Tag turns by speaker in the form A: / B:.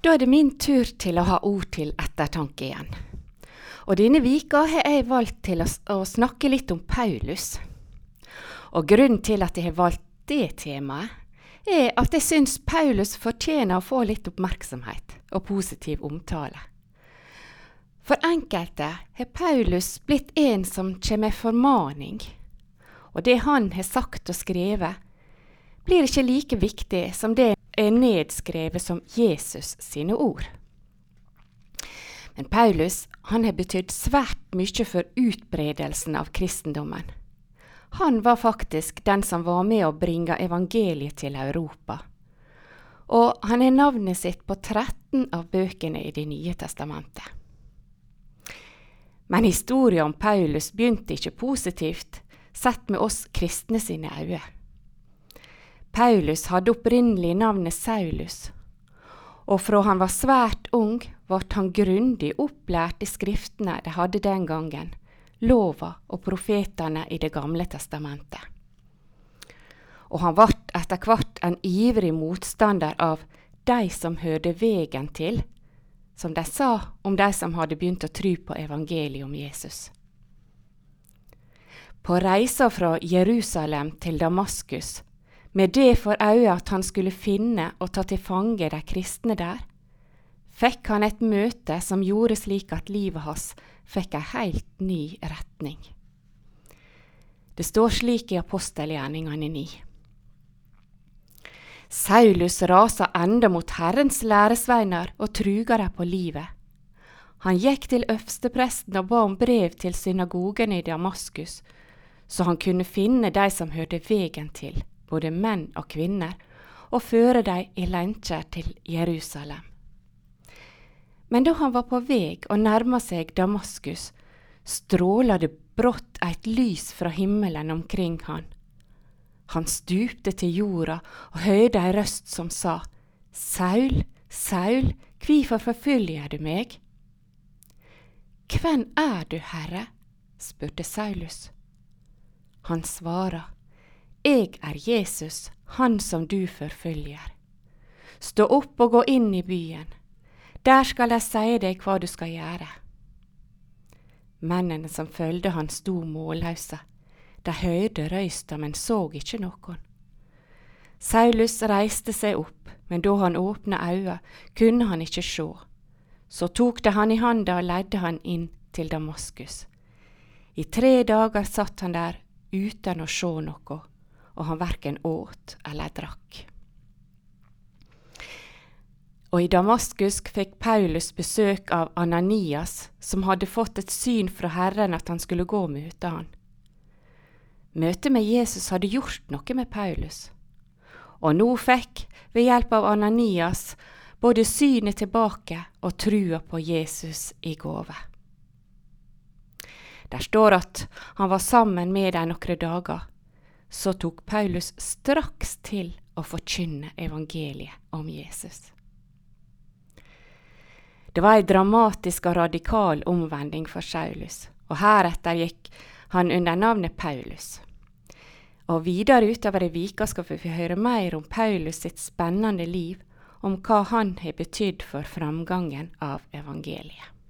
A: Da det min tur til å ha ord til ettertanke igjen. Og denne vika har jeg valgt til å snakke litt om Paulus. Og grunnen til at jeg har valgt det temaet, at jeg synes Paulus fortjener å få litt oppmerksomhet og positiv omtale. For enkelte har Paulus blitt en som kommer med formaning, og det han har sagt og skrevet, blir ikke like viktig som det nedskrevet som Jesus sine ord. Men Paulus, han har betydd svært mye for utbredelsen av kristendommen. Han var faktisk den som var med å bringe evangeliet til Europa. Og han har navnet sitt på 13 av bøkene i det nye testamentet. Men historien om Paulus begynte ikke positivt, sett med oss kristne sine øyne. Paulus hadde opprinnelig navnet Saulus, og fra han var svært ung, ble han grundig opplært i skriftene de hadde den gangen, lova og profetene i det gamle testamentet. Og han ble etter hvert en ivrig motstander av de som hørte vegen til, som de sa om de som hadde begynt å tro på evangeliet om Jesus. På reisa fra Jerusalem til Damaskus, med det for øye at han skulle finne og ta til fange de kristne der, fikk han et møte som gjorde slik at livet hans fikk en helt ny retning. Det står slik i apostelgjerningene 9. Saulus rasa enda mot Herrens læresveiner og truga dem på livet. Han gikk til øverstepresten og ba om brev til synagogen i Damaskus, så han kunne finne de som hørte vegen til, både menn og kvinner, og føre dem i lenker til Jerusalem. Men da han var på veg og nærmet seg Damaskus, strålet det brått et lys fra himmelen omkring han. Han stupte til jorda og hørte en røst som sa, «Saul, Saul, hvorfor forfølger du meg?» «Hvem er du, Herre?» spurte Saulus. Han svarer, «Jeg er Jesus, han som du forfølger. Stå opp og gå inn i byen. Der skal jeg si deg hva du skal gjøre.» Mennene som følgde han sto målløse. De hørte røysta, men så ikke noen. Saulus reiste seg opp, men da han åpnet øynene, kunne han ikke se. Så tok de han i handa og leidde han inn til Damaskus. I 3 dager satt han der uten å se noe, og han hverken åt eller drakk. Og i Damaskus fikk Paulus besøk av Ananias, som hadde fått et syn fra Herren at han skulle gå og møte han. Møtet med Jesus hadde gjort noe med Paulus, og nå fikk, ved hjelp av Ananias, både synet tilbake og trua på Jesus i gåve. Der står at han var sammen med dem noen dager, så tok Paulus straks til å forkynne evangeliet om Jesus. Det var en dramatisk og radikal omvending for Saulus, og heretter gikk han under navnet Paulus. Og videre utover i vika skal vi høre mer om Paulus sitt spennende liv, om hva han har betydd for framgangen av evangeliet.